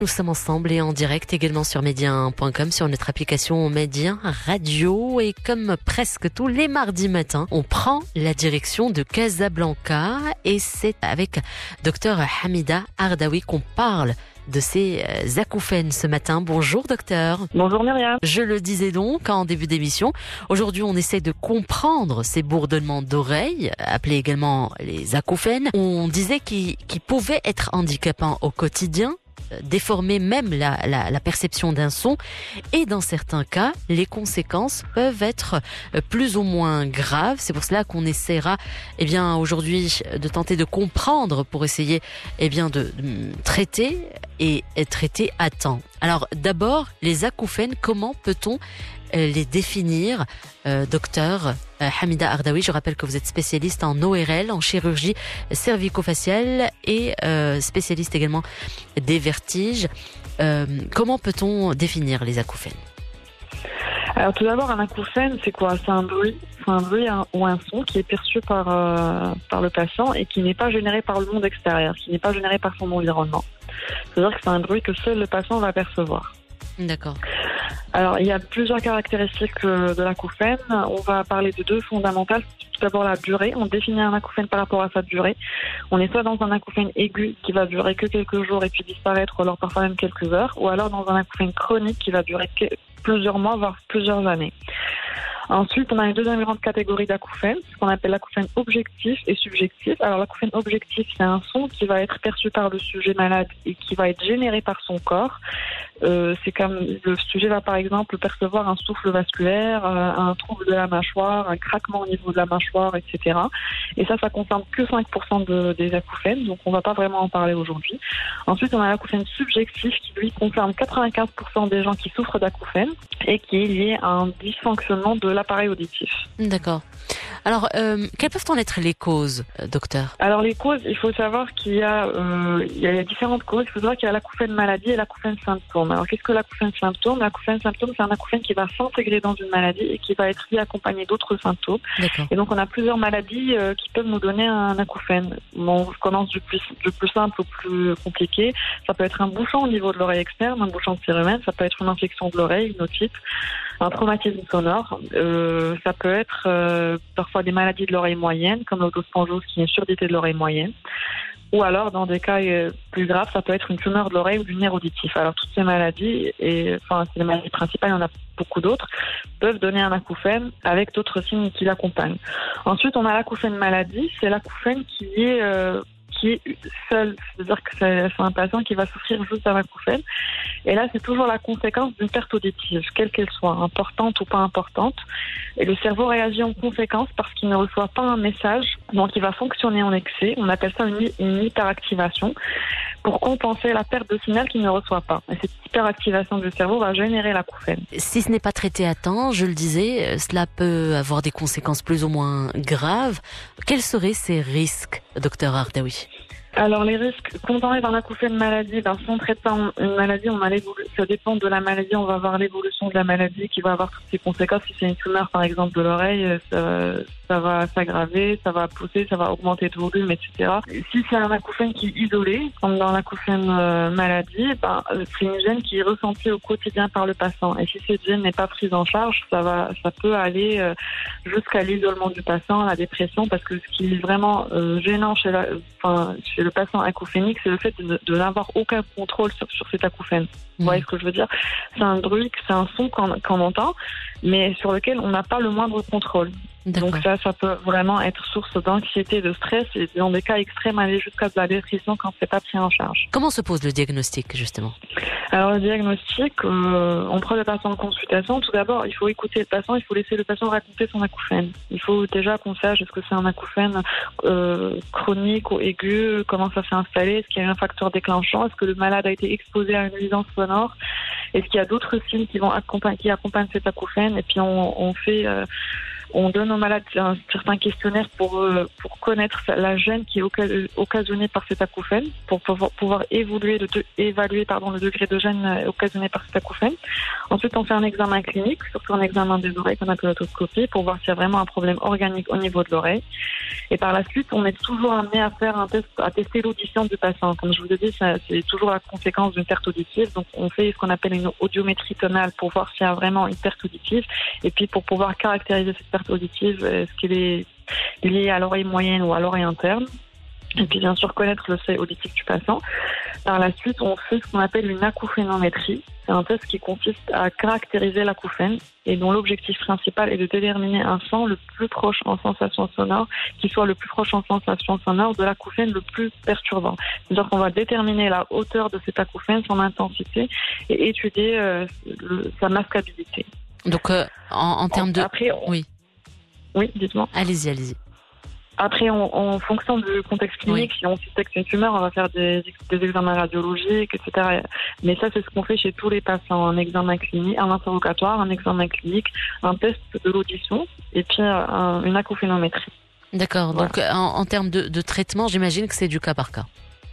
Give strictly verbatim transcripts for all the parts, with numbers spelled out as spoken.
Nous sommes ensemble et en direct également sur médien point com, sur notre application Médien Radio. Et comme presque tous les mardis matins, on prend la direction de Casablanca et c'est avec docteur Hamida Ardaoui qu'on parle de ces acouphènes ce matin. Bonjour docteur. Bonjour Myriam. Je le disais donc en début d'émission, aujourd'hui on essaie de comprendre ces bourdonnements d'oreilles, appelés également les acouphènes. On disait qu'ils, qu'ils pouvaient être handicapants au quotidien, déformer même la, la, la perception d'un son, et dans certains cas, les conséquences peuvent être plus ou moins graves. C'est pour cela qu'on essaiera, eh bien, aujourd'hui, de tenter de comprendre pour essayer, eh bien, de, de traiter et, et traiter à temps. Alors, d'abord, les acouphènes, comment peut-on les définir, euh, docteur euh, Hamida Ardaoui? Je rappelle que vous êtes spécialiste en O R L, en chirurgie cervico-faciale et euh, spécialiste également des vertiges. Euh, comment peut-on définir les acouphènes? Alors tout d'abord, un acouphène, c'est quoi? C'est un bruit, c'est un bruit un, ou un son qui est perçu par, euh, par le patient et qui n'est pas généré par le monde extérieur, qui n'est pas généré par son environnement. C'est-à-dire que c'est un bruit que seul le patient va percevoir. D'accord. Alors, il y a plusieurs caractéristiques de l'acouphène. On va parler de deux fondamentales. Tout d'abord, la durée. On définit un acouphène par rapport à sa durée. On est soit dans un acouphène aigu qui va durer que quelques jours et puis disparaître, ou alors parfois même quelques heures, ou alors dans un acouphène chronique qui va durer plusieurs mois, voire plusieurs années. Ensuite, on a une deuxième grande catégorie d'acouphènes, ce qu'on appelle l'acouphène objectif et subjectif. Alors, l'acouphène objectif, c'est un son qui va être perçu par le sujet malade et qui va être généré par son corps. Euh, c'est comme le sujet va par exemple percevoir un souffle vasculaire, euh, un trouble de la mâchoire, un craquement au niveau de la mâchoire, et cetera. Et ça, ça concerne que cinq pour cent de, des acouphènes, donc on va pas vraiment en parler aujourd'hui. Ensuite, on a l'acouphène subjectif qui lui concerne quatre-vingt-quinze pour cent des gens qui souffrent d'acouphènes et qui est lié à un dysfonctionnement de l'appareil auditif. D'accord. Alors, euh, quelles peuvent en être les causes, euh, docteur? Alors, les causes, il faut savoir qu'il y a, euh, il y a différentes causes. Il faut savoir qu'il y a l'acouphène maladie et l'acouphène symptôme. Alors, qu'est-ce que l'acouphène symptôme? L'acouphène symptôme, c'est un acouphène qui va s'intégrer dans une maladie et qui va être lié accompagné d'autres symptômes. D'accord. Et donc, on a plusieurs maladies euh, qui peuvent nous donner un acouphène. Bon, je commence du plus, du plus simple au plus compliqué. Ça peut être un bouchon au niveau de l'oreille externe, un bouchon de cérumen. Ça peut être une infection de l'oreille, une otite, un traumatisme sonore. Euh, ça peut être euh, parfois des maladies de l'oreille moyenne, comme l'autospongiose qui est une surdité de l'oreille moyenne. Ou alors, dans des cas euh, plus graves, ça peut être une tumeur de l'oreille ou du nerf auditif. Alors, toutes ces maladies, et enfin, c'est les maladies principales, il y en a beaucoup d'autres, peuvent donner un acouphène avec d'autres signes qui l'accompagnent. Ensuite, on a l'acouphène maladie. C'est l'acouphène qui est... Euh, qui est seul, c'est-à-dire que c'est, c'est un patient qui va souffrir juste d'un acouphène. Et là, c'est toujours la conséquence d'une perte auditive, quelle qu'elle soit, importante ou pas importante. Et le cerveau réagit en conséquence parce qu'il ne reçoit pas un message, donc il va fonctionner en excès. On appelle ça une, une hyperactivation pour compenser la perte de signal qu'il ne reçoit pas. Et cette hyperactivation du cerveau va générer l'acouphène. Si ce n'est pas traité à temps, je le disais, cela peut avoir des conséquences plus ou moins graves. Quels seraient ces risques, docteur Ardaoui? Alors les risques, quand on arrive dans l'acouphène maladie, ben, si on ne traite pas une maladie, on a l'évolution, ça dépend de la maladie, on va avoir l'évolution de la maladie qui va avoir toutes ses conséquences. Si c'est une tumeur par exemple de l'oreille, ça, ça va s'aggraver, ça va pousser, ça va augmenter de volume, et cetera. Si c'est un acouphène qui est isolé, comme dans l'acouphène euh, maladie, ben, c'est une gêne qui est ressentie au quotidien par le patient. Et si cette gêne n'est pas prise en charge, ça va, ça peut aller euh, jusqu'à l'isolement du patient, la dépression, parce que ce qui est vraiment euh, gênant chez la, enfin, chez le patient acouphénique, c'est le fait de, de n'avoir aucun contrôle sur, sur cet acouphène. Vous voyez ce que je veux dire? C'est un bruit, c'est un son qu'on, qu'on entend, mais sur lequel on n'a pas le moindre contrôle. D'accord. Donc ça, ça peut vraiment être source d'anxiété, de stress, et dans des cas extrêmes, aller jusqu'à de la dépression quand c'est pas pris en charge. Comment se pose le diagnostic, justement? Alors le diagnostic, euh, on prend le patient en consultation. Tout d'abord, il faut écouter le patient, il faut laisser le patient raconter son acouphène. Il faut déjà qu'on sache est-ce que c'est un acouphène euh, chronique ou aigu, comment ça s'est installé, est-ce qu'il y a un facteur déclenchant, est-ce que le malade a été exposé à une nuisance sonore, est-ce qu'il y a d'autres signes qui vont accompagner, qui accompagnent cet acouphène, et puis on, on fait... Euh, On donne aux malades un certain questionnaire pour, euh, pour connaître la gêne qui est oca- occasionnée par cet acouphène, pour pouvoir, pouvoir évoluer le de, évaluer pardon, le degré de gêne occasionné par cet acouphène. Ensuite, on fait un examen clinique, surtout un examen des oreilles qu'on appelle l'otoscopie, pour voir s'il y a vraiment un problème organique au niveau de l'oreille. Et par la suite, on est toujours amené à faire un test, à tester l'audition du patient. Comme je vous ai dit, ça, c'est toujours la conséquence d'une perte auditive. Donc, on fait ce qu'on appelle une audiométrie tonale pour voir s'il y a vraiment une perte auditive. Et puis, pour pouvoir caractériser cette perte auditive, est-ce qu'elle est liée à l'oreille moyenne ou à l'oreille interne. Et puis, bien sûr, connaître le seuil auditif du patient. Par la suite, on fait ce qu'on appelle une acouphénométrie. C'est un test qui consiste à caractériser l'acouphène et dont l'objectif principal est de déterminer un son le plus proche en sensation sonore, qui soit le plus proche en sensation sonore de l'acouphène le plus perturbant. C'est-à-dire qu'on va déterminer la hauteur de cet acouphène, son intensité et étudier euh, le, sa masquabilité. Donc, euh, en, en termes de... Après, on... Oui. Oui, dites-moi. Allez-y, allez-y. Après, on, en fonction du contexte clinique, oui. Si on suspecte une tumeur, on va faire des, des examens radiologiques, et cetera. Mais ça, c'est ce qu'on fait chez tous les patients. Un examen clinique, un interrogatoire, un examen clinique, un test de l'audition et puis un, une acouphénométrie. D'accord. Voilà. Donc, en, en termes de, de traitement, j'imagine que c'est du cas par cas.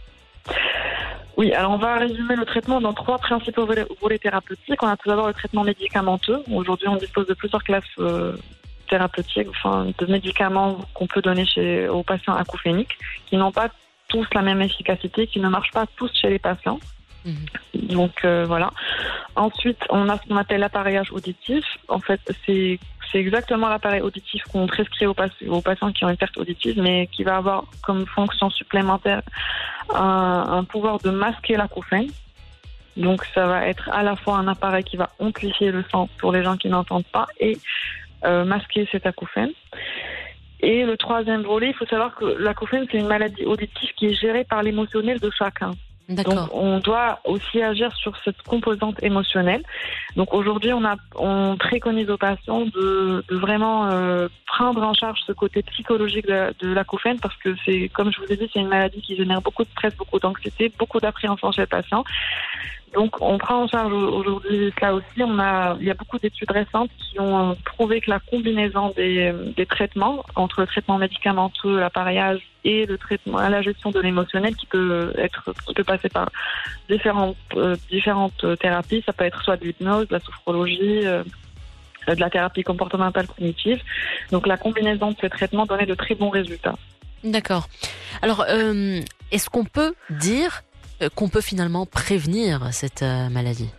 Oui, alors on va résumer le traitement dans trois principaux volets, volets thérapeutiques. On a tout d'abord le traitement médicamenteux. Aujourd'hui, on dispose de plusieurs classes euh, thérapeutiques, enfin de médicaments qu'on peut donner chez, aux patients acouphéniques, qui n'ont pas tous la même efficacité, qui ne marchent pas tous chez les patients. Mmh. Donc euh, voilà. Ensuite, on a ce qu'on appelle l'appareillage auditif. En fait, c'est c'est exactement l'appareil auditif qu'on prescrit aux, pass- aux patients qui ont une perte auditive, mais qui va avoir comme fonction supplémentaire un, un pouvoir de masquer l'acouphène. Donc ça va être à la fois un appareil qui va amplifier le son pour les gens qui n'entendent pas et euh, masquer cet acouphène. Et le troisième volet, il faut savoir que l'acouphène, c'est une maladie auditive qui est gérée par l'émotionnel de chacun. D'accord. Donc, on doit aussi agir sur cette composante émotionnelle. Donc, aujourd'hui, on, a, on préconise aux patients de, de vraiment euh, prendre en charge ce côté psychologique de, de l'acouphène parce que c'est, comme je vous ai dit, c'est une maladie qui génère beaucoup de stress, beaucoup d'anxiété, beaucoup d'appréhension chez le patient. Donc, on prend en charge aujourd'hui cela aussi. On a, il y a beaucoup d'études récentes qui ont prouvé que la combinaison des, des traitements, entre le traitement médicamenteux, l'appareillage et le traitement, la gestion de l'émotionnel, qui peut être, qui peut passer par différentes, euh, différentes thérapies. Ça peut être soit de l'hypnose, de la sophrologie, euh, de la thérapie comportementale cognitive. Donc, la combinaison de ces traitements donnait de très bons résultats. D'accord. Alors, euh, est-ce qu'on peut dire qu'on peut finalement prévenir cette euh, maladie?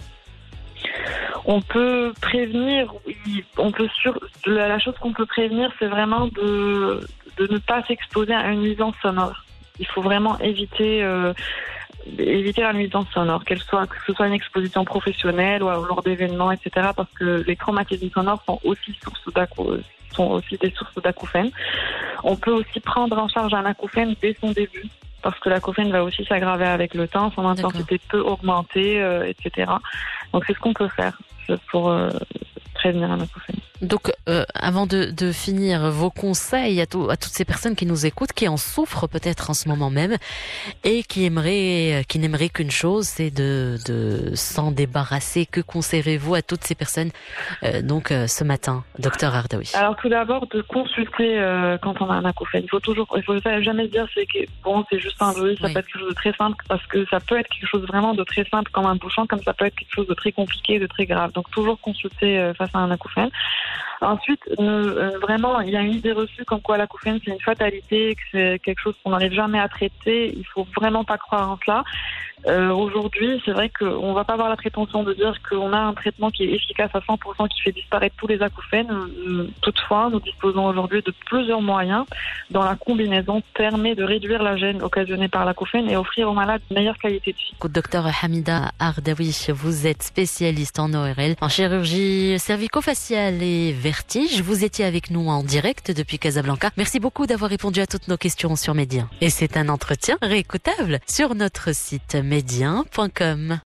On peut prévenir, oui, on peut sur, la, la chose qu'on peut prévenir, c'est vraiment de, de ne pas s'exposer à une nuisance sonore. Il faut vraiment éviter, euh, éviter la nuisance sonore, qu'elle soit, que ce soit une exposition professionnelle ou lors d'événements, et cetera, parce que les traumatismes sonores sont aussi sources d'acou, sont aussi des sources d'acouphènes. On peut aussi prendre en charge un acouphène dès son début, parce que l'acouphène va aussi s'aggraver avec le temps, son intensité peut augmenter, euh, et cetera. Donc c'est ce qu'on peut faire pour euh, prévenir un acouphène. Donc, euh, avant de, de finir, vos conseils à, tout, à toutes ces personnes qui nous écoutent, qui en souffrent peut-être en ce moment même, et qui aimeraient, qui n'aimeraient qu'une chose, c'est de, de s'en débarrasser. Que conseillerez-vous à toutes ces personnes, euh, donc euh, ce matin, docteur Ardaoui? Alors tout d'abord, de consulter euh, quand on a un acouphène. Il faut toujours, il faut jamais se dire c'est que bon, c'est juste un bruit. Ça oui. peut être quelque chose de très simple, parce que ça peut être quelque chose vraiment de très simple comme un bouchon, comme ça peut être quelque chose de très compliqué, de très grave. Donc toujours consulter euh, face à un acouphène. Ensuite, euh, vraiment, il y a une idée reçue comme quoi l'acouphène c'est une fatalité, que c'est quelque chose qu'on n'arrive jamais à traiter. Il faut vraiment pas croire en cela. Euh, aujourd'hui, c'est vrai qu'on va pas avoir la prétention de dire qu'on a un traitement qui est efficace à cent pour cent, qui fait disparaître tous les acouphènes. Euh, toutefois, nous disposons aujourd'hui de plusieurs moyens dont la combinaison permet de réduire la gêne occasionnée par l'acouphène et offrir aux malades une meilleure qualité de vie. Docteur Hamida Ardaoui, vous êtes spécialiste en O R L, en chirurgie cervico-faciale et vertige. Vous étiez avec nous en direct depuis Casablanca. Merci beaucoup d'avoir répondu à toutes nos questions sur Médien. Et c'est un entretien réécoutable sur notre site médien point com.